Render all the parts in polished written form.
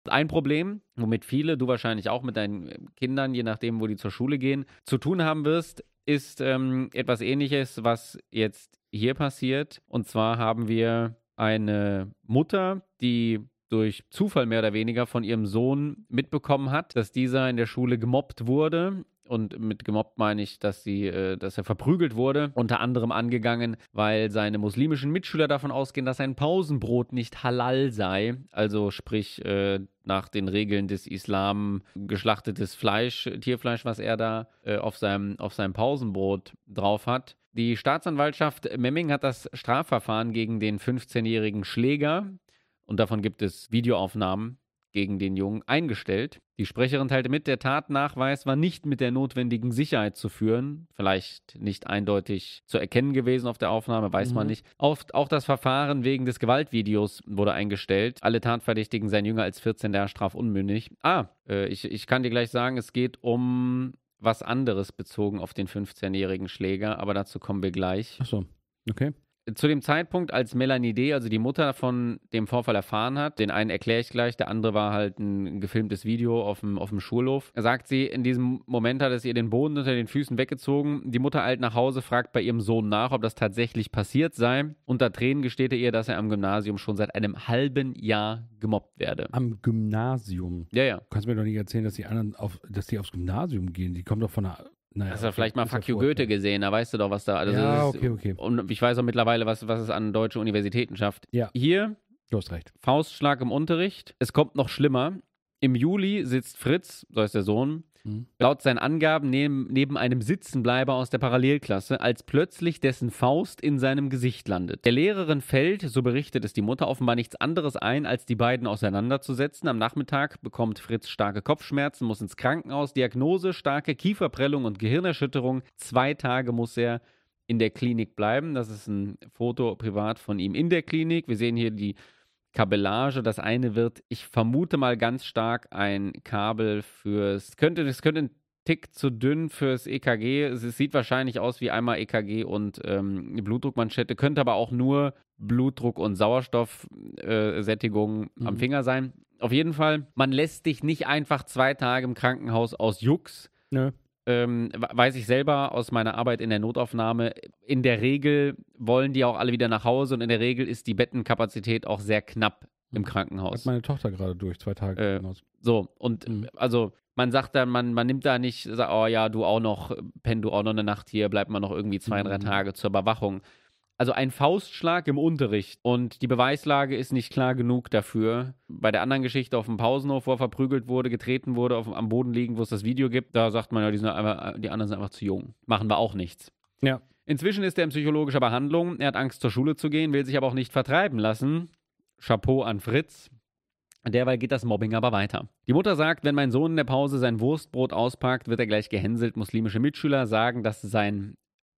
Ein Problem, womit viele, du wahrscheinlich auch mit deinen Kindern, je nachdem, wo die zur Schule gehen, zu tun haben wirst, ist etwas Ähnliches, was jetzt hier passiert. Und zwar haben wir eine Mutter, die durch Zufall mehr oder weniger von ihrem Sohn mitbekommen hat, dass dieser in der Schule gemobbt wurde. Und mit gemobbt meine ich, dass er verprügelt wurde, unter anderem angegangen, weil seine muslimischen Mitschüler davon ausgehen, dass sein Pausenbrot nicht halal sei. Also sprich, nach den Regeln des Islam geschlachtetes Fleisch, Tierfleisch, was er da auf seinem Pausenbrot drauf hat. Die Staatsanwaltschaft Memming hat das Strafverfahren gegen den 15-jährigen Schläger, und davon gibt es Videoaufnahmen, gegen den Jungen eingestellt. Die Sprecherin teilte mit, der Tatnachweis war nicht mit der notwendigen Sicherheit zu führen. Vielleicht nicht eindeutig zu erkennen gewesen auf der Aufnahme, weiß man nicht. Auch das Verfahren wegen des Gewaltvideos wurde eingestellt. Alle Tatverdächtigen seien jünger als 14 Jahre, strafunmündig. Ich kann dir gleich sagen, es geht um was anderes bezogen auf den 15-jährigen Schläger, aber dazu kommen wir gleich. Ach so, okay. Zu dem Zeitpunkt, als Melanie D., also die Mutter von dem Vorfall erfahren hat, den einen erkläre ich gleich, der andere war halt ein gefilmtes Video auf dem Schulhof, sagt sie, in diesem Moment hat es ihr den Boden unter den Füßen weggezogen. Die Mutter eilt nach Hause, fragt bei ihrem Sohn nach, ob das tatsächlich passiert sei. Unter Tränen gesteht er ihr, dass er am Gymnasium schon seit einem halben Jahr gemobbt werde. Am Gymnasium? Ja. Du kannst mir doch nicht erzählen, dass die anderen dass die aufs Gymnasium gehen. Die kommen doch von einer... Naja, hast du vielleicht mal Fuck You Goethe gesehen, da weißt du doch, was da... Also ja, okay. Und ich weiß auch mittlerweile, was es an deutsche Universitäten schafft. Ja. Hier, du hast recht. Faustschlag im Unterricht. Es kommt noch schlimmer. Im Juli sitzt Fritz, so heißt der Sohn, laut seinen Angaben neben einem Sitzenbleiber aus der Parallelklasse, als plötzlich dessen Faust in seinem Gesicht landet. Der Lehrerin fällt, so berichtet es die Mutter, offenbar nichts anderes ein, als die beiden auseinanderzusetzen. Am Nachmittag bekommt Fritz starke Kopfschmerzen, muss ins Krankenhaus. Diagnose: starke Kieferprellung und Gehirnerschütterung. 2 Tage muss er in der Klinik bleiben. Das ist ein Foto privat von ihm in der Klinik. Wir sehen hier die Kabellage. Das eine wird, ich vermute mal ganz stark, ein Kabel das könnte ein Tick zu dünn fürs EKG. Es sieht wahrscheinlich aus wie einmal EKG und eine Blutdruckmanschette, könnte aber auch nur Blutdruck und Sauerstoffsättigung am Finger sein. Auf jeden Fall, man lässt dich nicht einfach 2 Tage im Krankenhaus aus Jux. Nö. Weiß ich selber aus meiner Arbeit in der Notaufnahme. In der Regel wollen die auch alle wieder nach Hause und in der Regel ist die Bettenkapazität auch sehr knapp im Krankenhaus. Hat meine Tochter gerade durch, 2 Tage. So, und also man sagt dann, man nimmt da nicht, sagt, oh ja, penn du auch noch eine Nacht hier, bleib mal noch irgendwie 2, 3 Tage zur Überwachung. Also ein Faustschlag im Unterricht und die Beweislage ist nicht klar genug dafür. Bei der anderen Geschichte auf dem Pausenhof, wo er verprügelt wurde, getreten wurde, am Boden liegen, wo es das Video gibt, da sagt man ja, die anderen sind einfach zu jung. Machen wir auch nichts. Ja. Inzwischen ist er in psychologischer Behandlung. Er hat Angst, zur Schule zu gehen, will sich aber auch nicht vertreiben lassen. Chapeau an Fritz. Derweil geht das Mobbing aber weiter. Die Mutter sagt, wenn mein Sohn in der Pause sein Wurstbrot auspackt, wird er gleich gehänselt. Muslimische Mitschüler sagen, dass sein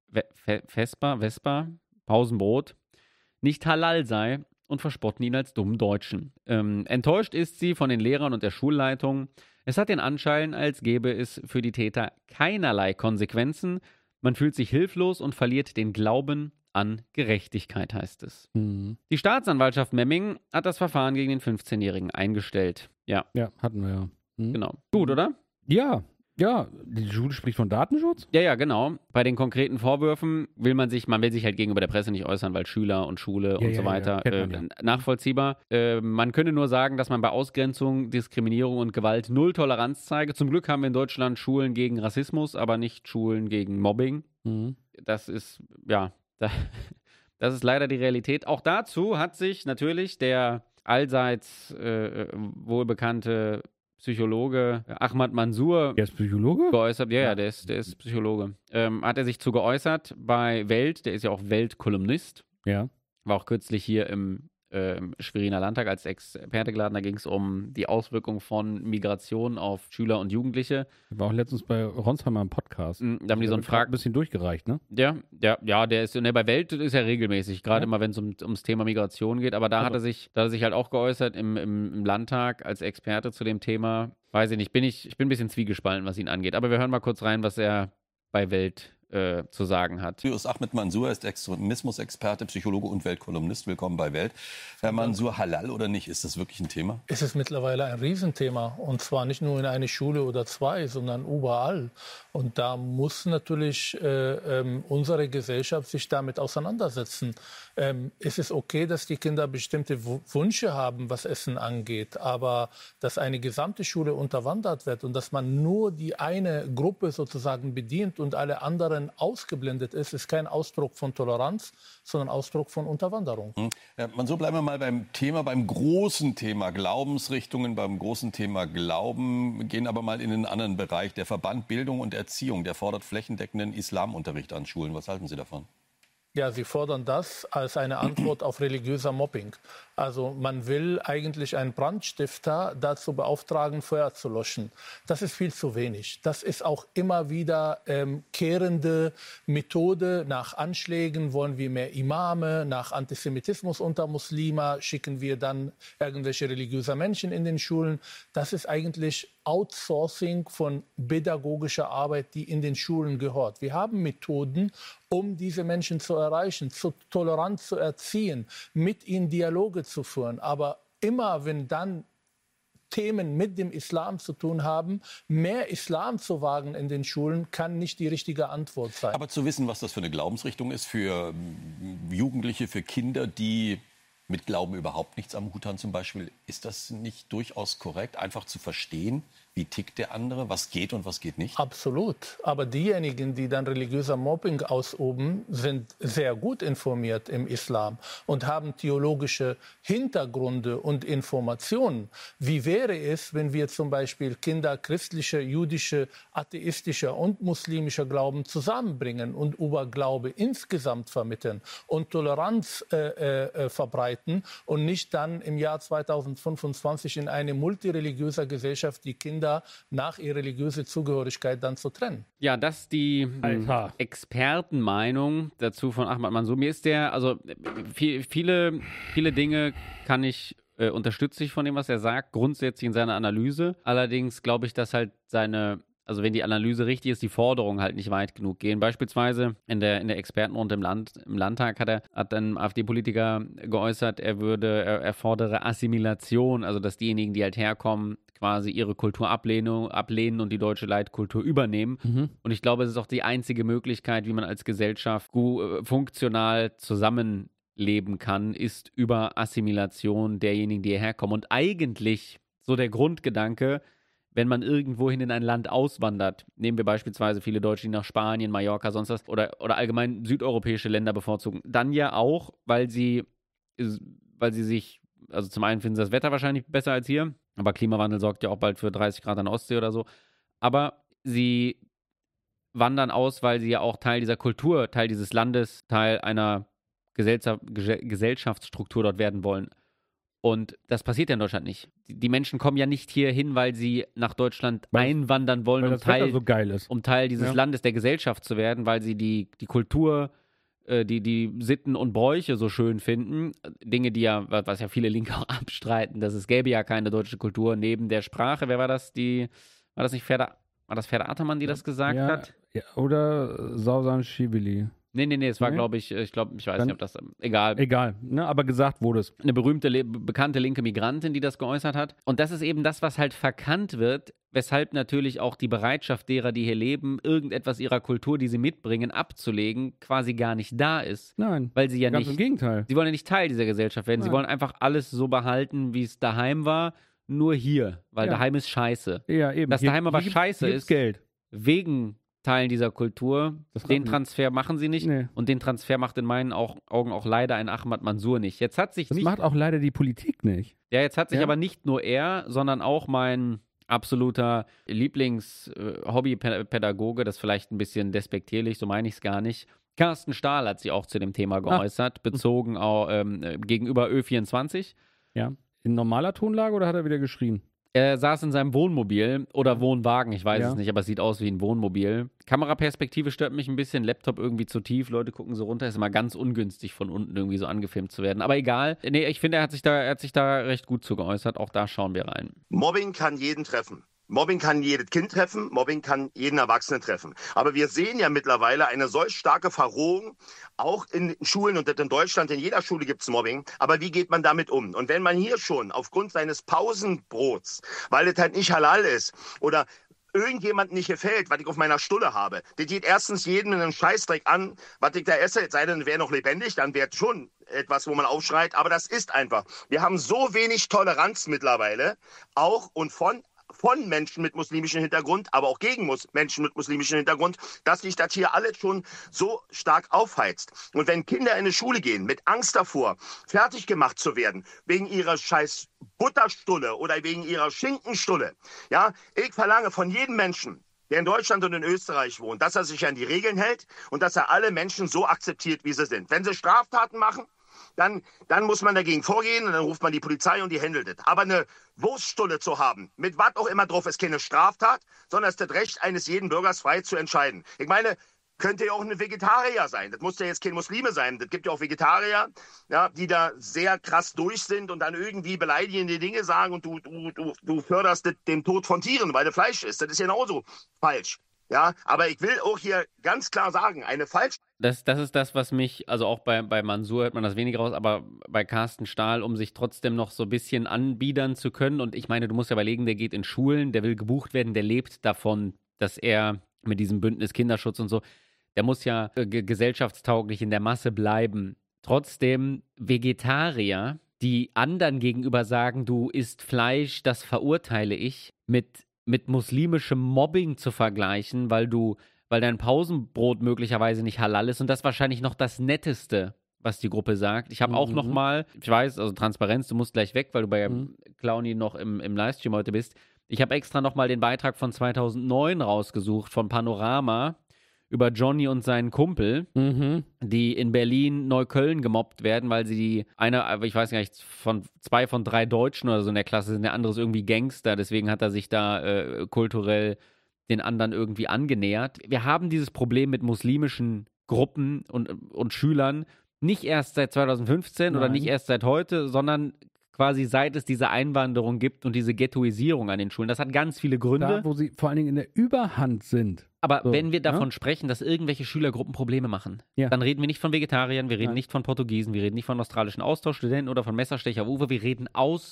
Vespa, Pausenbrot, nicht halal sei und verspotten ihn als dummen Deutschen. Enttäuscht ist sie von den Lehrern und der Schulleitung. Es hat den Anschein, als gäbe es für die Täter keinerlei Konsequenzen. Man fühlt sich hilflos und verliert den Glauben an Gerechtigkeit, heißt es. Die Staatsanwaltschaft Memming hat das Verfahren gegen den 15-Jährigen eingestellt. Ja. Ja, hatten wir ja. Genau. Gut, oder? Ja, die Schule spricht von Datenschutz? Ja, genau. Bei den konkreten Vorwürfen will man sich halt gegenüber der Presse nicht äußern, weil Schüler und Schule und so weiter nachvollziehbar. Man könne nur sagen, dass man bei Ausgrenzung, Diskriminierung und Gewalt 0 Toleranz zeige. Zum Glück haben wir in Deutschland Schulen gegen Rassismus, aber nicht Schulen gegen Mobbing. Das ist, das ist leider die Realität. Auch dazu hat sich natürlich der allseits wohlbekannte Psychologe Ahmad Mansour. Der ist Psychologe? Geäußert. Ja, der ist Psychologe. Hat er sich zu geäußert bei Welt, der ist ja auch Weltkolumnist. Ja. War auch kürzlich hier im Schweriner Landtag als Experte geladen. Da ging es um die Auswirkungen von Migration auf Schüler und Jugendliche. War auch letztens bei Ronsheimer im Podcast. Da haben die so einen ein bisschen durchgereicht, ne? Ja, der ist, bei Welt ist er regelmäßig, gerade immer, wenn es ums Thema Migration geht. Aber da hat er sich halt auch geäußert im Landtag als Experte zu dem Thema. Weiß ich nicht, ich bin ein bisschen zwiegespalten, was ihn angeht. Aber wir hören mal kurz rein, was er bei Welt zu sagen hat. Ahmed Mansour ist Extremismusexperte, Psychologe und Weltkolumnist. Willkommen bei Welt. Herr Mansour, Halal oder nicht, ist das wirklich ein Thema? Es ist mittlerweile ein Riesenthema. Und zwar nicht nur in einer Schule oder zwei, sondern überall. Und da muss natürlich unsere Gesellschaft sich damit auseinandersetzen. Es ist okay, dass die Kinder bestimmte Wünsche haben, was Essen angeht. Aber dass eine gesamte Schule unterwandert wird und dass man nur die eine Gruppe sozusagen bedient und alle anderen ausgeblendet ist kein Ausdruck von Toleranz, sondern Ausdruck von Unterwanderung. Mansour, bleiben wir mal beim Thema, beim großen Thema Glaubensrichtungen, beim großen Thema Glauben, gehen aber mal in einen anderen Bereich. Der Verband Bildung und Erziehung, der fordert flächendeckenden Islamunterricht an Schulen. Was halten Sie davon? Ja, sie fordern das als eine Antwort auf religiöser Mobbing. Also man will eigentlich einen Brandstifter dazu beauftragen, Feuer zu löschen. Das ist viel zu wenig. Das ist auch immer wieder kehrende Methode. Nach Anschlägen wollen wir mehr Imame, nach Antisemitismus unter Muslime schicken wir dann irgendwelche religiöser Menschen in den Schulen. Das ist eigentlich Outsourcing von pädagogischer Arbeit, die in den Schulen gehört. Wir haben Methoden, um diese Menschen zu erreichen, tolerant zu erziehen, mit ihnen Dialoge zu führen. Aber immer, wenn dann Themen mit dem Islam zu tun haben, mehr Islam zu wagen in den Schulen, kann nicht die richtige Antwort sein. Aber zu wissen, was das für eine Glaubensrichtung ist, für Jugendliche, für Kinder, die mit Glauben überhaupt nichts am Hut haben zum Beispiel, ist das nicht durchaus korrekt, einfach zu verstehen, wie tickt der andere, was geht und was geht nicht? Absolut. Aber diejenigen, die dann religiöser Mobbing ausüben, sind sehr gut informiert im Islam und haben theologische Hintergründe und Informationen. Wie wäre es, wenn wir zum Beispiel Kinder christlicher, jüdischer, atheistischer und muslimischer Glauben zusammenbringen und über Glaube insgesamt vermitteln und Toleranz verbreiten und nicht dann im Jahr 2025 in eine multireligiöse Gesellschaft die Kinder nach ihrer religiösen Zugehörigkeit dann zu trennen. Ja, das ist die Expertenmeinung dazu von Ahmed Mansour. Mir ist viele Dinge unterstütze ich von dem, was er sagt, grundsätzlich in seiner Analyse. Allerdings glaube ich, dass halt also wenn die Analyse richtig ist, die Forderungen halt nicht weit genug gehen. Beispielsweise in der Expertenrunde im Landtag hat ein AfD-Politiker geäußert, er fordere Assimilation, also dass diejenigen, die halt herkommen, quasi ihre Kultur ablehnen und die deutsche Leitkultur übernehmen. Mhm. Und ich glaube, es ist auch die einzige Möglichkeit, wie man als Gesellschaft funktional zusammenleben kann, ist über Assimilation derjenigen, die hierher kommen. Und eigentlich so der Grundgedanke, wenn man irgendwohin in ein Land auswandert, nehmen wir beispielsweise viele Deutsche, die nach Spanien, Mallorca, sonst was, oder allgemein südeuropäische Länder bevorzugen, dann ja auch, weil sie sich, also zum einen finden sie das Wetter wahrscheinlich besser als hier, aber Klimawandel sorgt ja auch bald für 30 Grad an der Ostsee oder so, aber sie wandern aus, weil sie ja auch Teil dieser Kultur, Teil dieses Landes, Teil einer Gesellschaftsstruktur dort werden wollen. Und das passiert ja in Deutschland nicht. Die Menschen kommen ja nicht hier hin, weil sie nach Deutschland einwandern wollen, um Teil dieses Landes, der Gesellschaft zu werden, weil sie die Kultur, die Sitten und Bräuche so schön finden. Dinge, was ja viele Linke auch abstreiten, dass es gäbe ja keine deutsche Kultur neben der Sprache. Wer war das? War das Ferda Ataman, die das gesagt hat? Ja, oder Sausan Schibili. Nee, es war, glaube ich weiß nicht, ob das, egal. Egal, ne, aber gesagt wurde es. Eine bekannte linke Migrantin, die das geäußert hat. Und das ist eben das, was halt verkannt wird, weshalb natürlich auch die Bereitschaft derer, die hier leben, irgendetwas ihrer Kultur, die sie mitbringen, abzulegen, quasi gar nicht da ist. Nein, weil sie ja ganz nicht, im Gegenteil. Sie wollen ja nicht Teil dieser Gesellschaft werden. Nein. Sie wollen einfach alles so behalten, wie es daheim war, nur hier, weil daheim ist scheiße. Ja, eben. Dass daheim aber scheiße ist, Geld. wegen Teilen dieser Kultur. Den Transfer machen sie nicht. Nee. Und den Transfer macht in meinen Augen auch leider ein Ahmed Mansour nicht. Jetzt hat sich das macht auch leider die Politik nicht. Ja, jetzt hat sich aber nicht nur er, sondern auch mein absoluter Lieblings-Hobby-Pädagoge, das vielleicht ein bisschen despektierlich, so meine ich es gar nicht. Carsten Stahl hat sich auch zu dem Thema geäußert, bezogen auch, gegenüber Ö24. Ja. In normaler Tonlage oder hat er wieder geschrien? Er saß in seinem Wohnmobil oder Wohnwagen, ich weiß es nicht, aber es sieht aus wie ein Wohnmobil. Kameraperspektive stört mich ein bisschen, Laptop irgendwie zu tief, Leute gucken so runter, ist immer ganz ungünstig von unten irgendwie so angefilmt zu werden. Aber egal, nee, ich finde, er hat sich da recht gut zu geäußert, auch da schauen wir rein. Mobbing kann jeden treffen. Mobbing kann jedes Kind treffen, Mobbing kann jeden Erwachsenen treffen. Aber wir sehen ja mittlerweile eine solch starke Verrohung, auch in Schulen und in Deutschland, in jeder Schule gibt es Mobbing. Aber wie geht man damit um? Und wenn man hier schon aufgrund seines Pausenbrots, weil es halt nicht halal ist oder irgendjemand nicht gefällt, was ich auf meiner Stulle habe, das geht erstens jeden einen Scheißdreck an, was ich da esse, es sei denn, wäre noch lebendig, dann wäre es schon etwas, wo man aufschreit. Aber das ist einfach. Wir haben so wenig Toleranz mittlerweile, auch und von Menschen mit muslimischem Hintergrund, aber auch gegen Menschen mit muslimischem Hintergrund, dass sich das hier alles schon so stark aufheizt. Und wenn Kinder in die Schule gehen, mit Angst davor, fertig gemacht zu werden, wegen ihrer scheiß Butterstulle oder wegen ihrer Schinkenstulle, ja, ich verlange von jedem Menschen, der in Deutschland und in Österreich wohnt, dass er sich an die Regeln hält und dass er alle Menschen so akzeptiert, wie sie sind. Wenn sie Straftaten machen, dann muss man dagegen vorgehen und dann ruft man die Polizei und die handelt es. Aber eine Wurststulle zu haben, mit was auch immer drauf, ist keine Straftat, sondern es ist das Recht eines jeden Bürgers, frei zu entscheiden. Ich meine, könnte ja auch ein Vegetarier sein. Das muss ja jetzt kein Muslime sein. Das gibt ja auch Vegetarier, ja, die da sehr krass durch sind und dann irgendwie beleidigende Dinge sagen und du förderst den Tod von Tieren, weil du Fleisch isst. Das ist genauso falsch. Ja, aber ich will auch hier ganz klar sagen, eine falsche... Das ist das, was mich, also auch bei Mansur hört man das weniger raus, aber bei Carsten Stahl, um sich trotzdem noch so ein bisschen anbiedern zu können. Und ich meine, du musst ja überlegen, der geht in Schulen, der will gebucht werden, der lebt davon, dass er mit diesem Bündnis Kinderschutz und so, der muss ja gesellschaftstauglich in der Masse bleiben. Trotzdem Vegetarier, die anderen gegenüber sagen, du isst Fleisch, das verurteile ich, mit muslimischem Mobbing zu vergleichen, weil dein Pausenbrot möglicherweise nicht halal ist und das wahrscheinlich noch das Netteste, was die Gruppe sagt. Ich habe auch noch mal, ich weiß, also Transparenz, du musst gleich weg, weil du bei Clowny noch im Livestream heute bist. Ich habe extra noch mal den Beitrag von 2009 rausgesucht von Panorama über Johnny und seinen Kumpel, die in Berlin-Neukölln gemobbt werden, weil sie ich weiß gar nicht, 2 von 3 Deutschen oder so in der Klasse sind, der andere ist irgendwie Gangster, deswegen hat er sich da kulturell den anderen irgendwie angenähert. Wir haben dieses Problem mit muslimischen Gruppen und Schülern nicht erst seit 2015 oder nicht erst seit heute, sondern quasi seit es diese Einwanderung gibt und diese Ghettoisierung an den Schulen. Das hat ganz viele Gründe. Da, wo sie vor allen Dingen in der Überhand sind. Aber wenn wir davon sprechen, dass irgendwelche Schülergruppen Probleme machen, dann reden wir nicht von Vegetariern, wir reden nicht von Portugiesen, wir reden nicht von australischen Austauschstudenten oder von Messerstecher Uwe, wir reden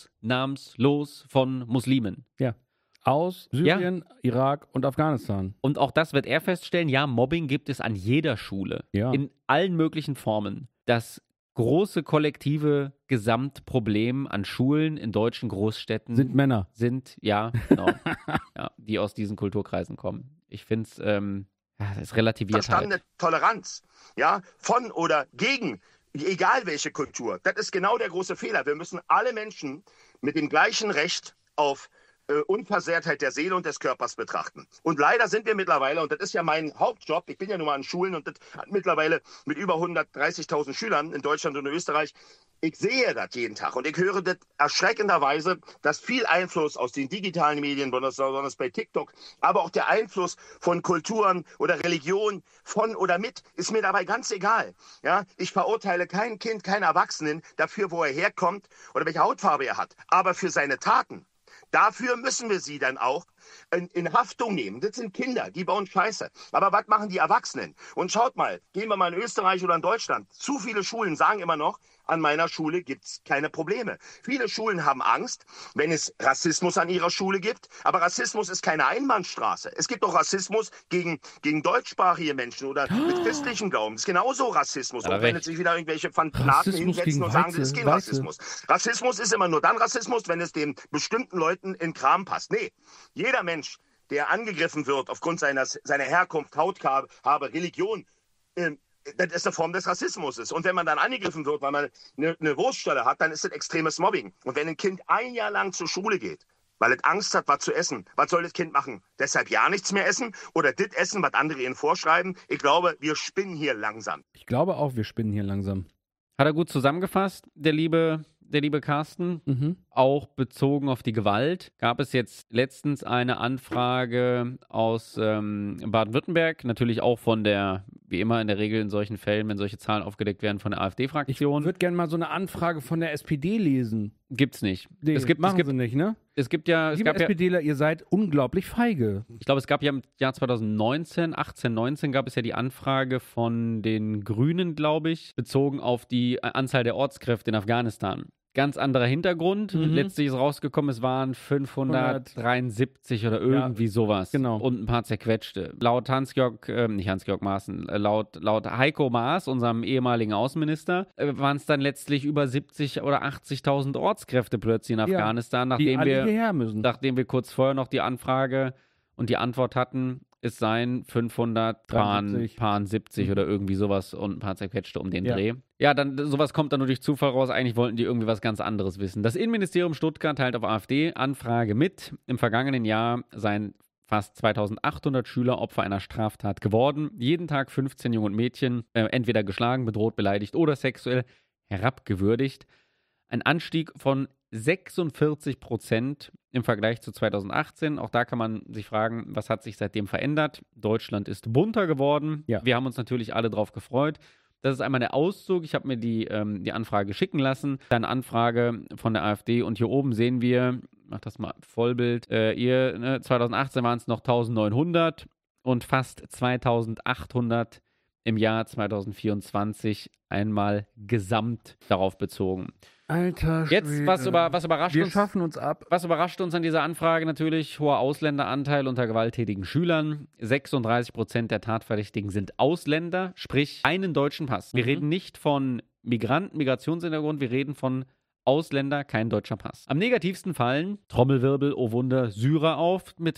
ausnahmslos von Muslimen. Ja. Aus Syrien, Irak und Afghanistan. Und auch das wird er feststellen, ja, Mobbing gibt es an jeder Schule. Ja. In allen möglichen Formen. Das große kollektive Gesamtproblem an Schulen in deutschen Großstädten sind Männer. Ja, genau. Ja, die aus diesen Kulturkreisen kommen. Ich finde es, das ist relativiert verstandene halt. Toleranz, ja, von oder gegen, egal welche Kultur. Das ist genau der große Fehler. Wir müssen alle Menschen mit dem gleichen Recht auf Unversehrtheit der Seele und des Körpers betrachten. Und leider sind wir mittlerweile, und das ist ja mein Hauptjob, ich bin ja nun mal an Schulen und das hat mittlerweile mit über 130.000 Schülern in Deutschland und in Österreich, ich sehe das jeden Tag und ich höre das erschreckenderweise, dass viel Einfluss aus den digitalen Medien, besonders bei TikTok, aber auch der Einfluss von Kulturen oder Religion von oder mit, ist mir dabei ganz egal. Ja, ich verurteile kein Kind, keinen Erwachsenen dafür, wo er herkommt oder welche Hautfarbe er hat, aber für seine Taten. Dafür müssen wir sie dann auch in Haftung nehmen. Das sind Kinder, die bauen Scheiße. Aber was machen die Erwachsenen? Und schaut mal, gehen wir mal in Österreich oder in Deutschland. Zu viele Schulen sagen immer noch, an meiner Schule gibt es keine Probleme. Viele Schulen haben Angst, wenn es Rassismus an ihrer Schule gibt. Aber Rassismus ist keine Einbahnstraße. Es gibt auch Rassismus gegen deutschsprachige Menschen oder mit christlichem Glauben. Das ist genauso Rassismus. Auch wenn jetzt sich wieder irgendwelche Fanaten hinsetzen und sagen, das ist kein Rassismus. Rassismus ist immer nur dann Rassismus, wenn es den bestimmten Leuten in den Kram passt. Nee, jeder Mensch, der angegriffen wird aufgrund seiner Herkunft, Hautfarbe, Religion, das ist eine Form des Rassismus. Und wenn man dann angegriffen wird, weil man eine Wurststelle hat, dann ist das extremes Mobbing. Und wenn ein Kind 1 Jahr lang zur Schule geht, weil es Angst hat, was zu essen, was soll das Kind machen? Deshalb ja nichts mehr essen oder das essen, was andere ihnen vorschreiben? Ich glaube, wir spinnen hier langsam. Ich glaube auch, wir spinnen hier langsam. Hat er gut zusammengefasst, der liebe Carsten, auch bezogen auf die Gewalt. Gab es jetzt letztens eine Anfrage aus Baden-Württemberg, natürlich auch von der wie immer in der Regel in solchen Fällen, wenn solche Zahlen aufgedeckt werden von der AfD-Fraktion. Ich würde gerne mal so eine Anfrage von der SPD lesen. Gibt's nicht. Nee, es gibt sie nicht, ne? Liebe SPDler, ihr seid unglaublich feige. Ich glaube, es gab ja im Jahr 2019, 19 gab es ja die Anfrage von den Grünen, glaube ich, bezogen auf die Anzahl der Ortskräfte in Afghanistan. Ganz anderer Hintergrund. Letztlich ist rausgekommen, es waren 573 oder irgendwie sowas. Genau. Und ein paar zerquetschte. Laut Hans-Georg Maaßen, laut Heiko Maas, unserem ehemaligen Außenminister, waren es dann letztlich über 70 oder 80.000 Ortskräfte plötzlich in Afghanistan, nachdem wir kurz vorher noch die Anfrage und die Antwort hatten, es seien 570 oder irgendwie sowas und ein paar zerquetschte um den Dreh. Ja, dann sowas kommt dann nur durch Zufall raus. Eigentlich wollten die irgendwie was ganz anderes wissen. Das Innenministerium Stuttgart teilt auf AfD-Anfrage mit. Im vergangenen Jahr seien fast 2800 Schüler Opfer einer Straftat geworden. Jeden Tag 15 Junge und Mädchen entweder geschlagen, bedroht, beleidigt oder sexuell herabgewürdigt. Ein Anstieg von 46% im Vergleich zu 2018. Auch da kann man sich fragen, was hat sich seitdem verändert? Deutschland ist bunter geworden. Ja. Wir haben uns natürlich alle drauf gefreut. Das ist einmal der Auszug. Ich habe mir die Anfrage schicken lassen. Dann Anfrage von der AfD. Und hier oben sehen wir, mach das mal Vollbild, 2018 waren es noch 1900 und fast 2800 im Jahr 2024 einmal gesamt darauf bezogen. Alter Schwede. Jetzt, was überrascht Wir uns? schaffen uns ab. Was überrascht uns an dieser Anfrage natürlich? Hoher Ausländeranteil unter gewalttätigen Schülern. 36% der Tatverdächtigen sind Ausländer, sprich einen deutschen Pass. Wir reden nicht von Migranten, Migrationshintergrund, wir reden von Ausländer, kein deutscher Pass. Am negativsten fallen, Trommelwirbel, oh Wunder, Syrer auf mit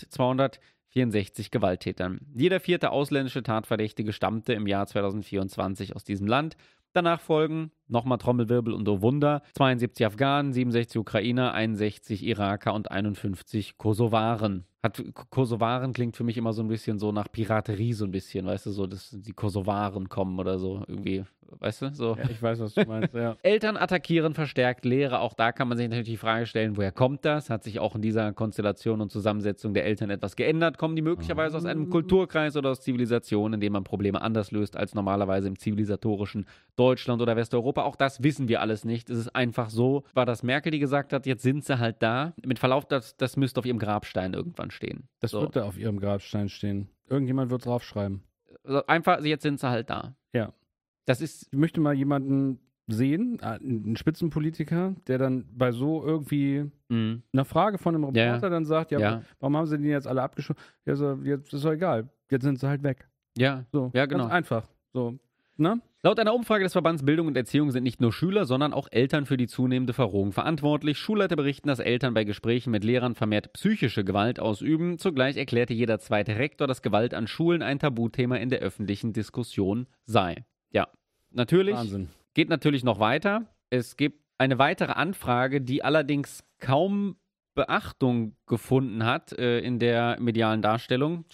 264 Gewalttätern. Jeder vierte ausländische Tatverdächtige stammte im Jahr 2024 aus diesem Land. Danach folgen, nochmal Trommelwirbel und oh Wunder, 72 Afghanen, 67 Ukrainer, 61 Iraker und 51 Kosovaren. Kosovaren klingt für mich immer so ein bisschen so nach Piraterie, so ein bisschen, weißt du, so, dass die Kosovaren kommen oder so, irgendwie, weißt du, so. Ja, ich weiß, was du meinst, ja. Eltern attackieren verstärkt Lehrer, auch da kann man sich natürlich die Frage stellen, woher kommt das? Hat sich auch in dieser Konstellation und Zusammensetzung der Eltern etwas geändert? Kommen die möglicherweise aus einem Kulturkreis oder aus Zivilisationen, in dem man Probleme anders löst als normalerweise im zivilisatorischen Deutschland oder Westeuropa? Auch das wissen wir alles nicht. Es ist einfach so, war das Merkel, die gesagt hat, jetzt sind sie halt da. Mit Verlauf, das müsste auf ihrem Grabstein irgendwann stehen. Das wird da auf ihrem Grabstein stehen. Irgendjemand wird draufschreiben. Also einfach, jetzt sind sie halt da. Ja. Das ist. Ich möchte mal jemanden sehen, einen Spitzenpolitiker, der dann bei so irgendwie einer Frage von einem Reporter dann sagt, warum haben sie den jetzt alle abgeschossen? Ja, so, jetzt ist doch egal. Jetzt sind sie halt weg. Ja, so, ja, genau. Ganz einfach. So, ne? Laut einer Umfrage des Verbands Bildung und Erziehung sind nicht nur Schüler, sondern auch Eltern für die zunehmende Verrohung verantwortlich. Schulleiter berichten, dass Eltern bei Gesprächen mit Lehrern vermehrt psychische Gewalt ausüben. Zugleich erklärte jeder zweite Rektor, dass Gewalt an Schulen ein Tabuthema in der öffentlichen Diskussion sei. Ja, natürlich. Wahnsinn. Geht natürlich noch weiter. Es gibt eine weitere Anfrage, die allerdings kaum Beachtung gefunden hat in der medialen Darstellung.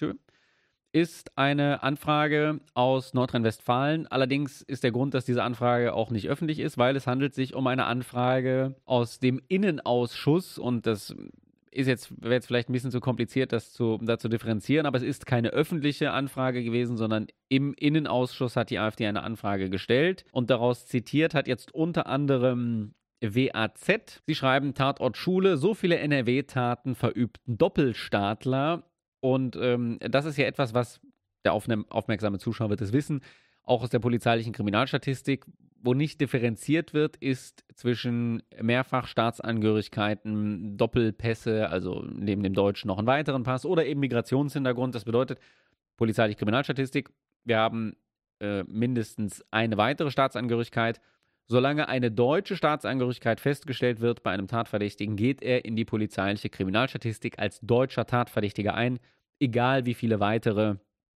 Ist eine Anfrage aus Nordrhein-Westfalen. Allerdings ist der Grund, dass diese Anfrage auch nicht öffentlich ist, weil es handelt sich um eine Anfrage aus dem Innenausschuss und das wäre jetzt vielleicht ein bisschen zu kompliziert, da zu differenzieren, aber es ist keine öffentliche Anfrage gewesen, sondern im Innenausschuss hat die AfD eine Anfrage gestellt und daraus zitiert hat jetzt unter anderem WAZ. Sie schreiben, Tatort Schule, so viele NRW-Taten verübten Doppelstaatler. Und das ist ja etwas, was der aufmerksame Zuschauer wird es wissen, auch aus der polizeilichen Kriminalstatistik, wo nicht differenziert wird, ist zwischen Mehrfachstaatsangehörigkeiten, Doppelpässe, also neben dem Deutschen noch einen weiteren Pass oder eben Migrationshintergrund. Das bedeutet, polizeiliche Kriminalstatistik, wir haben mindestens eine weitere Staatsangehörigkeit. Solange eine deutsche Staatsangehörigkeit festgestellt wird bei einem Tatverdächtigen, geht er in die polizeiliche Kriminalstatistik als deutscher Tatverdächtiger ein, egal wie viele weitere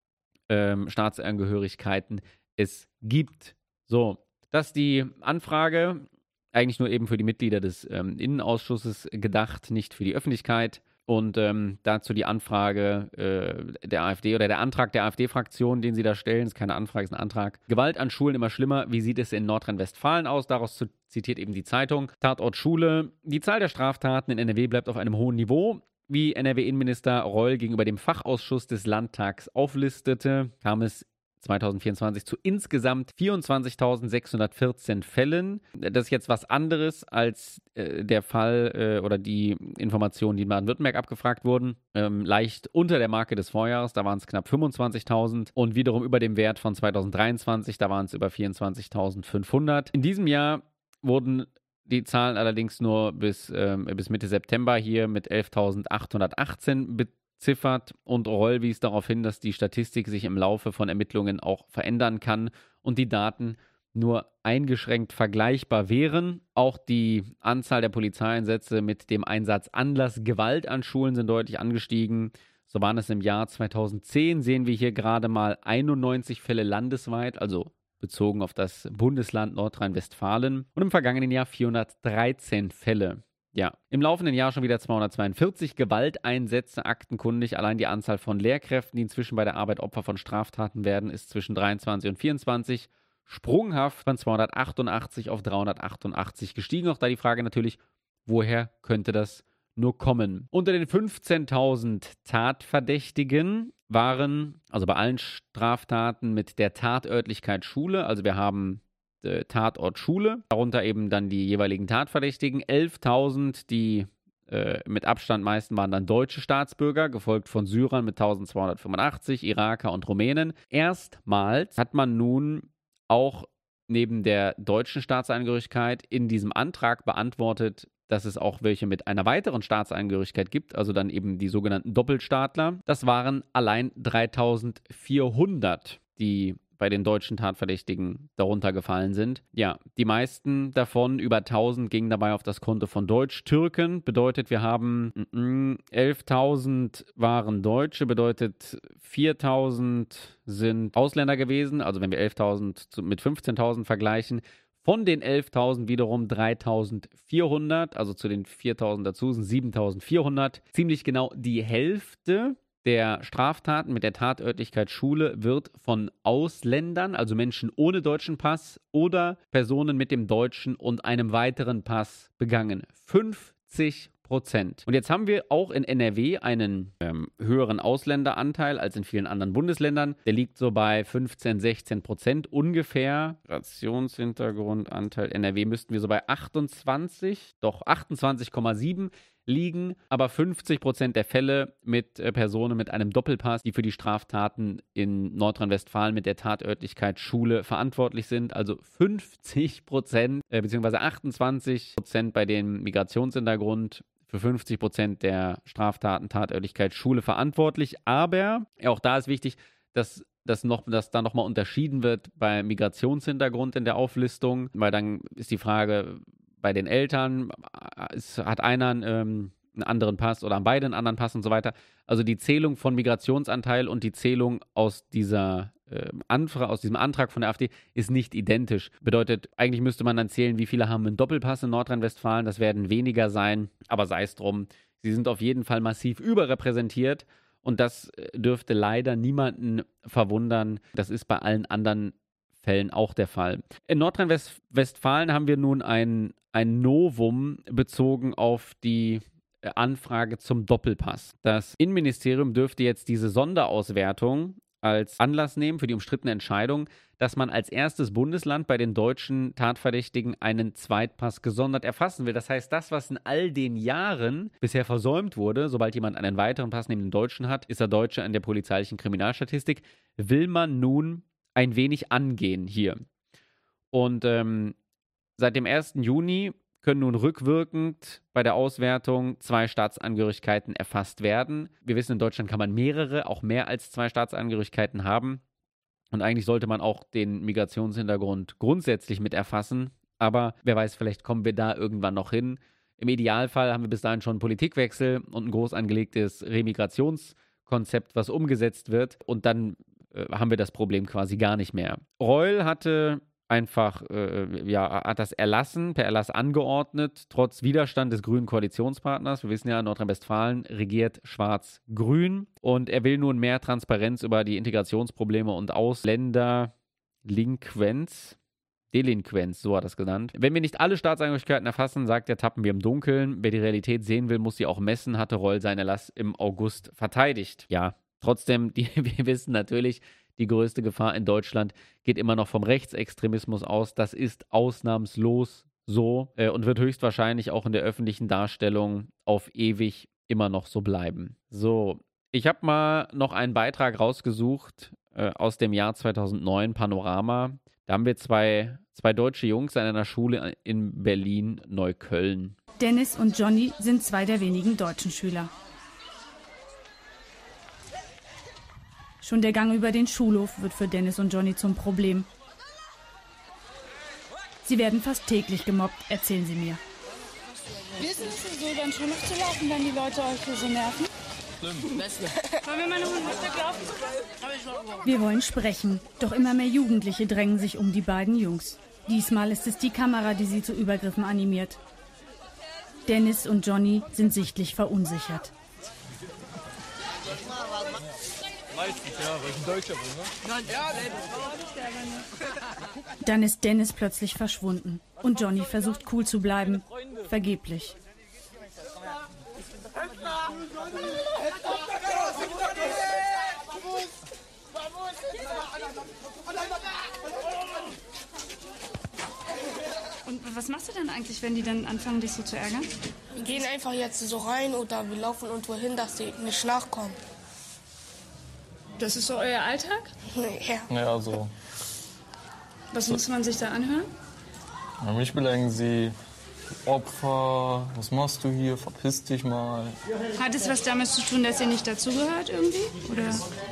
Staatsangehörigkeiten es gibt. So, das ist die Anfrage, eigentlich nur eben für die Mitglieder des Innenausschusses gedacht, nicht für die Öffentlichkeit. Und dazu die Anfrage der AfD oder der Antrag der AfD-Fraktion, den sie da stellen, ist keine Anfrage, ist ein Antrag. Gewalt an Schulen immer schlimmer. Wie sieht es in Nordrhein-Westfalen aus? Daraus zitiert eben die Zeitung. Tatort Schule. Die Zahl der Straftaten in NRW bleibt auf einem hohen Niveau. Wie NRW-Innenminister Reul gegenüber dem Fachausschuss des Landtags auflistete, kam es 2024 zu insgesamt 24.614 Fällen. Das ist jetzt was anderes als der Fall oder die Informationen, die in Baden-Württemberg abgefragt wurden. Leicht unter der Marke des Vorjahres, da waren es knapp 25.000 und wiederum über dem Wert von 2023, da waren es über 24.500. In diesem Jahr wurden die Zahlen allerdings nur bis Mitte September hier mit 11.818 beziffert und Reul wies darauf hin, dass die Statistik sich im Laufe von Ermittlungen auch verändern kann und die Daten nur eingeschränkt vergleichbar wären. Auch die Anzahl der Polizeieinsätze mit dem Einsatz Anlass Gewalt an Schulen sind deutlich angestiegen. So waren es im Jahr 2010, sehen wir hier gerade mal 91 Fälle landesweit, also bezogen auf das Bundesland Nordrhein-Westfalen und im vergangenen Jahr 413 Fälle. Ja, im laufenden Jahr schon wieder 242 Gewalteinsätze aktenkundig. Allein die Anzahl von Lehrkräften, die inzwischen bei der Arbeit Opfer von Straftaten werden, ist zwischen 23 und 24 sprunghaft von 288 auf 388 gestiegen. Auch da die Frage natürlich, woher könnte das nur kommen? Unter den 15.000 Tatverdächtigen waren, also bei allen Straftaten mit der Tatörtlichkeit Schule, also wir haben Tatort Schule, darunter eben dann die jeweiligen Tatverdächtigen, 11.000, die mit Abstand meisten waren dann deutsche Staatsbürger, gefolgt von Syrern mit 1.285, Iraker und Rumänen. Erstmals hat man nun auch neben der deutschen Staatsangehörigkeit in diesem Antrag beantwortet, dass es auch welche mit einer weiteren Staatsangehörigkeit gibt, also dann eben die sogenannten Doppelstaatler. Das waren allein 3.400, die bei den deutschen Tatverdächtigen darunter gefallen sind. Ja, die meisten davon, über 1.000, gingen dabei auf das Konto von Deutsch-Türken. Bedeutet, wir haben 11.000 waren Deutsche, bedeutet 4.000 sind Ausländer gewesen. Also wenn wir 11.000 mit 15.000 vergleichen, von den 11.000 wiederum 3.400, also zu den 4.000 dazu sind 7.400. Ziemlich genau die Hälfte der Straftaten mit der Tatörtlichkeit Schule wird von Ausländern, also Menschen ohne deutschen Pass oder Personen mit dem deutschen und einem weiteren Pass begangen. 50%. Und jetzt haben wir auch in NRW einen höheren Ausländeranteil als in vielen anderen Bundesländern. Der liegt so bei 15-16% ungefähr. Migrationshintergrundanteil NRW müssten wir so bei 28,7 liegen, aber 50% der Fälle mit Personen mit einem Doppelpass, die für die Straftaten in Nordrhein-Westfalen mit der Tatörtlichkeit Schule verantwortlich sind, also 50% bzw. 28% bei den Migrationshintergrund, für 50% der Straftaten Tatörtlichkeit Schule verantwortlich, aber auch da ist wichtig, dass da nochmal unterschieden wird bei Migrationshintergrund in der Auflistung, weil dann ist die Frage, bei den Eltern hat einer einen anderen Pass oder haben beide einen anderen Pass und so weiter. Also die Zählung von Migrationsanteil und die Zählung aus diesem Antrag von der AfD ist nicht identisch. Bedeutet, eigentlich müsste man dann zählen, wie viele haben einen Doppelpass in Nordrhein-Westfalen. Das werden weniger sein, aber sei es drum. Sie sind auf jeden Fall massiv überrepräsentiert und das dürfte leider niemanden verwundern. Das ist bei allen anderen Fällen auch der Fall. In Nordrhein-Westfalen haben wir nun ein Novum bezogen auf die Anfrage zum Doppelpass. Das Innenministerium dürfte jetzt diese Sonderauswertung als Anlass nehmen für die umstrittene Entscheidung, dass man als erstes Bundesland bei den deutschen Tatverdächtigen einen Zweitpass gesondert erfassen will. Das heißt, das, was in all den Jahren bisher versäumt wurde, sobald jemand einen weiteren Pass neben dem deutschen hat, ist der Deutsche in der polizeilichen Kriminalstatistik, will man nun ein wenig angehen hier. Und seit dem 1. Juni können nun rückwirkend bei der Auswertung 2 Staatsangehörigkeiten erfasst werden. Wir wissen, in Deutschland kann man mehrere, auch mehr als 2 Staatsangehörigkeiten haben. Und eigentlich sollte man auch den Migrationshintergrund grundsätzlich mit erfassen. Aber wer weiß, vielleicht kommen wir da irgendwann noch hin. Im Idealfall haben wir bis dahin schon einen Politikwechsel und ein groß angelegtes Remigrationskonzept, was umgesetzt wird. Und dann haben wir das Problem quasi gar nicht mehr. Reul hatte einfach, hat das per Erlass angeordnet, trotz Widerstand des grünen Koalitionspartners. Wir wissen ja, Nordrhein-Westfalen regiert schwarz-grün und er will nun mehr Transparenz über die Integrationsprobleme und Ausländerdelinquenz, so hat er es genannt. Wenn wir nicht alle Staatsangehörigkeiten erfassen, sagt er, tappen wir im Dunkeln. Wer die Realität sehen will, muss sie auch messen, hatte Reul seinen Erlass im August verteidigt. Ja, trotzdem, wir wissen natürlich, Die größte Gefahr in Deutschland geht immer noch vom Rechtsextremismus aus. Das ist ausnahmslos so und wird höchstwahrscheinlich auch in der öffentlichen Darstellung auf ewig immer noch so bleiben. So, ich habe mal noch einen Beitrag rausgesucht aus dem Jahr 2009, Panorama. Da haben wir zwei deutsche Jungs an einer Schule in Berlin-Neukölln. Dennis und Johnny sind zwei der wenigen deutschen Schüler. Schon der Gang über den Schulhof wird für Dennis und Johnny zum Problem. Sie werden fast täglich gemobbt, erzählen sie mir. Wie ist es denn so, über den Schulhof zu laufen, wenn die Leute euch hier so nerven? Wollen wir mal eine Runde laufen? Wir wollen sprechen, doch immer mehr Jugendliche drängen sich um die beiden Jungs. Diesmal ist es die Kamera, die sie zu Übergriffen animiert. Dennis und Johnny sind sichtlich verunsichert. Dann ist Dennis plötzlich verschwunden und Johnny versucht cool zu bleiben, vergeblich. Und was machst du denn eigentlich, wenn die dann anfangen, dich so zu ärgern? Wir gehen einfach jetzt so rein oder wir laufen irgendwo hin, dass die nicht nachkommen. Das ist so euer Alltag? Ja. Ja, so. Was muss man sich da anhören? Ja, mich beleidigen sie. Opfer, was machst du hier? Verpiss dich mal. Hat es was damit zu tun, dass ihr nicht dazugehört irgendwie? Oder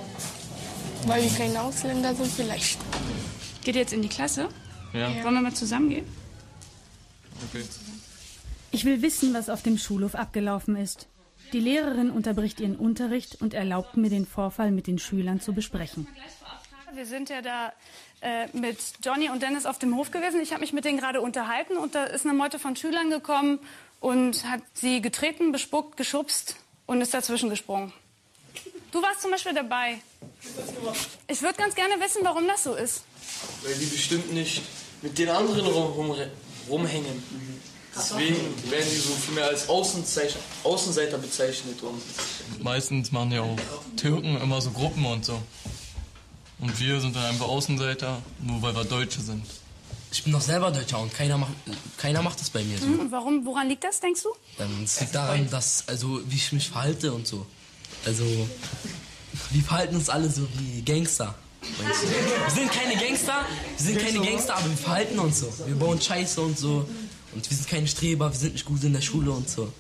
Weil wir keine Ausländer sind vielleicht. geht ihr jetzt in die Klasse? Ja. Wollen wir mal zusammen gehen? Okay. Ich will wissen, was auf dem Schulhof abgelaufen ist. Die Lehrerin unterbricht ihren Unterricht und erlaubt mir, den Vorfall mit den Schülern zu besprechen. Wir sind ja da mit Johnny und Dennis auf dem Hof gewesen. Ich habe mich mit denen gerade unterhalten und da ist eine Meute von Schülern gekommen und hat sie getreten, bespuckt, geschubst und ist dazwischen gesprungen. Du warst zum Beispiel dabei. Ich würde ganz gerne wissen, warum das so ist. Weil die bestimmt nicht mit den anderen rumhängen. Deswegen werden die so viel mehr als Außenseiter bezeichnet. Und Meistens machen ja auch Türken immer so Gruppen und so. Und wir sind dann einfach Außenseiter, nur weil wir Deutsche sind. Ich bin doch selber Deutscher und keiner macht das bei mir so. Und woran liegt das, denkst du? Es liegt daran, wie ich mich verhalte und so. Also, wir verhalten uns alle so wie Gangster. Wir sind keine Gangster, aber wir verhalten uns so. Wir bauen Scheiße und so. Und wir sind keine Streber, wir sind nicht gut in der Schule und so.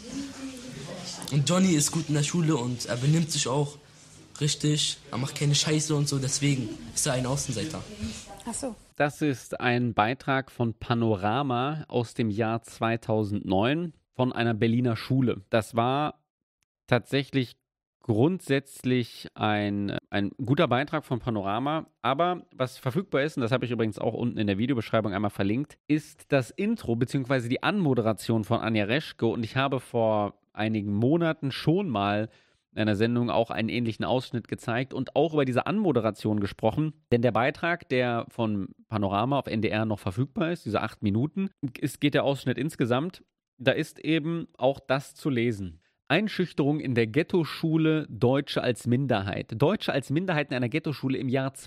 Und Johnny ist gut in der Schule und er benimmt sich auch richtig. Er macht keine Scheiße und so, deswegen ist er ein Außenseiter. Ach so. Das ist ein Beitrag von Panorama aus dem Jahr 2009 von einer Berliner Schule. Das war tatsächlich grundsätzlich ein guter Beitrag von Panorama, aber was verfügbar ist, und das habe ich übrigens auch unten in der Videobeschreibung einmal verlinkt, ist das Intro bzw. die Anmoderation von Anja Reschke und ich habe vor einigen Monaten schon mal in einer Sendung auch einen ähnlichen Ausschnitt gezeigt und auch über diese Anmoderation gesprochen, denn der Beitrag, der von Panorama auf NDR noch verfügbar ist, diese 8 Minuten, geht der Ausschnitt insgesamt, da ist eben auch das zu lesen. Einschüchterung in der Ghettoschule, Deutsche als Minderheit. Deutsche als Minderheit in einer Ghettoschule im Jahr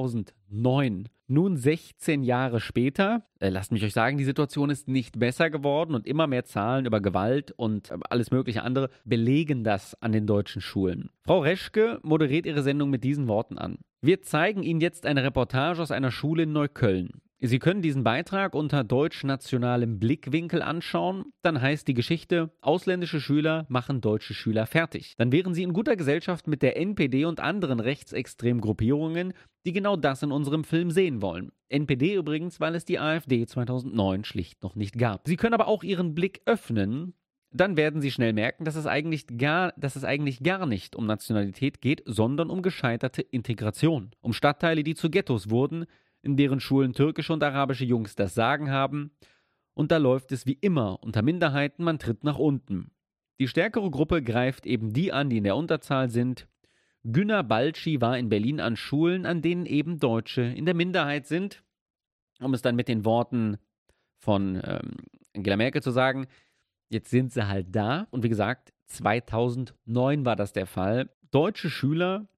2009. Nun 16 Jahre später, lasst mich euch sagen, die Situation ist nicht besser geworden und immer mehr Zahlen über Gewalt und alles mögliche andere belegen das an den deutschen Schulen. Frau Reschke moderiert ihre Sendung mit diesen Worten an. Wir zeigen Ihnen jetzt eine Reportage aus einer Schule in Neukölln. Sie können diesen Beitrag unter deutsch-nationalem Blickwinkel anschauen. Dann heißt die Geschichte, ausländische Schüler machen deutsche Schüler fertig. Dann wären Sie in guter Gesellschaft mit der NPD und anderen rechtsextremen Gruppierungen, die genau das in unserem Film sehen wollen. NPD übrigens, weil es die AfD 2009 schlicht noch nicht gab. Sie können aber auch Ihren Blick öffnen. Dann werden Sie schnell merken, dass es eigentlich gar nicht um Nationalität geht, sondern um gescheiterte Integration. Um Stadtteile, die zu Ghettos wurden, in deren Schulen türkische und arabische Jungs das Sagen haben. Und da läuft es wie immer unter Minderheiten, man tritt nach unten. Die stärkere Gruppe greift eben die an, die in der Unterzahl sind. Günner Balci war in Berlin an Schulen, an denen eben Deutsche in der Minderheit sind. Um es dann mit den Worten von Angela Merkel zu sagen, jetzt sind sie halt da. Und wie gesagt, 2009 war das der Fall. Deutsche Schüler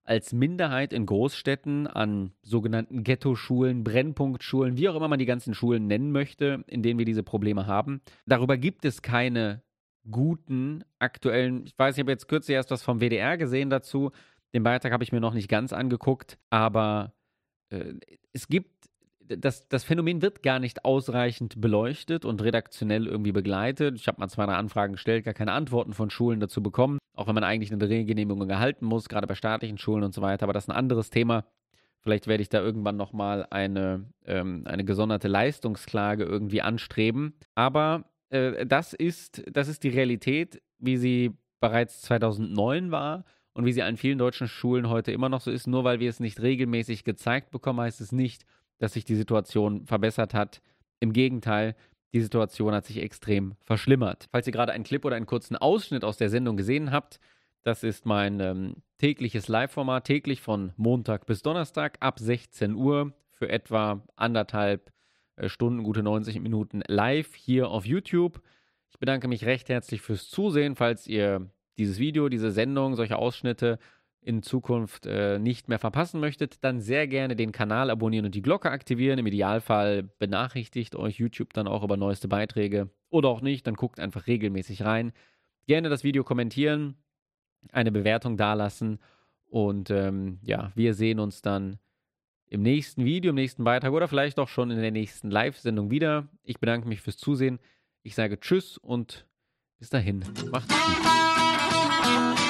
als Minderheit in Großstädten an sogenannten Ghetto-Schulen, Brennpunktschulen, wie auch immer man die ganzen Schulen nennen möchte, in denen wir diese Probleme haben. Darüber gibt es keine guten aktuellen, ich weiß, ich habe jetzt kürzlich erst was vom WDR gesehen dazu, den Beitrag habe ich mir noch nicht ganz angeguckt, aber es gibt, das Phänomen wird gar nicht ausreichend beleuchtet und redaktionell irgendwie begleitet. Ich habe mal 2, 3 Anfragen gestellt, gar keine Antworten von Schulen dazu bekommen, auch wenn man eigentlich eine Regelgenehmigung erhalten muss, gerade bei staatlichen Schulen und so weiter, aber das ist ein anderes Thema. Vielleicht werde ich da irgendwann nochmal eine gesonderte Leistungsklage irgendwie anstreben, aber das ist die Realität, wie sie bereits 2009 war und wie sie an vielen deutschen Schulen heute immer noch so ist. Nur weil wir es nicht regelmäßig gezeigt bekommen, heißt es nicht, dass sich die Situation verbessert hat. Im Gegenteil, die Situation hat sich extrem verschlimmert. Falls ihr gerade einen Clip oder einen kurzen Ausschnitt aus der Sendung gesehen habt, das ist mein tägliches Live-Format, täglich von Montag bis Donnerstag ab 16 Uhr für etwa 1,5 Stunden, gute 90 Minuten live hier auf YouTube. Ich bedanke mich recht herzlich fürs Zusehen. Falls ihr dieses Video, diese Sendung, solche Ausschnitte in Zukunft nicht mehr verpassen möchtet, dann sehr gerne den Kanal abonnieren und die Glocke aktivieren. Im Idealfall benachrichtigt euch YouTube dann auch über neueste Beiträge oder auch nicht, dann guckt einfach regelmäßig rein. Gerne das Video kommentieren, eine Bewertung dalassen und wir sehen uns dann im nächsten Video, im nächsten Beitrag oder vielleicht auch schon in der nächsten Live-Sendung wieder. Ich bedanke mich fürs Zusehen. Ich sage Tschüss und bis dahin. Macht's gut.